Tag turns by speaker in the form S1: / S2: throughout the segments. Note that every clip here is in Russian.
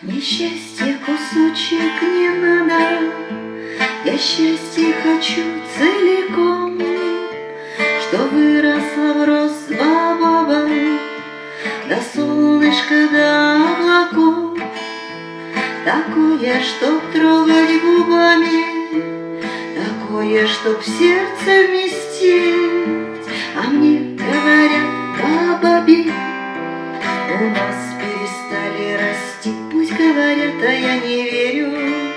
S1: Несчастье кусочек не надо, я счастье хочу целиком, что выросло в рост баобаба, до солнышка, до облаков, такое, чтоб трогать губами, такое, чтоб в сердце вместить. А мне говорят, баобабе, у нас перестали расти. Пусть говорят, а я не верю.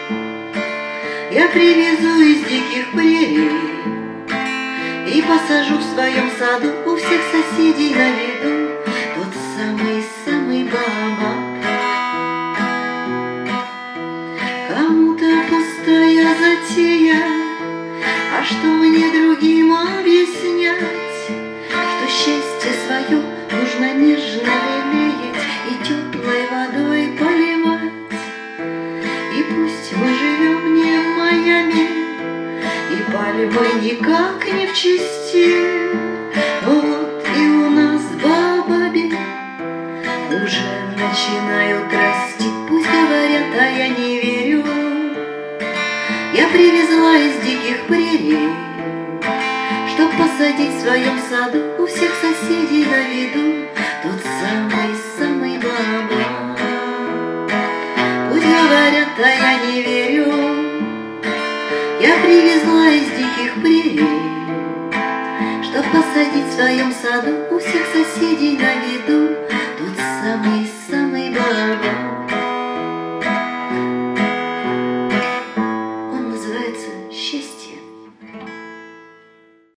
S1: Я привезу из диких прерий и посажу в своем саду, у всех соседей на виду, тот самый-самый баобаб. Кому-то пустая затея, а что мне другим объяснять, что счастье свое нужно нежно лелеять и теплой водой поливать. И пусть мы живем не в Майами, и пальмы никак не в чести, но вот и у нас баобаби уже начинают расти. Пусть говорят, а я не верю. Я привезла из диких прерий, чтоб посадить в своем саду, у всех соседей на виду, тот самый-самый баобаб. Пусть говорят, а я не верю. Я привезла из диких прерий, чтоб посадить в своем саду, у всех соседей на виду, тот самый-самый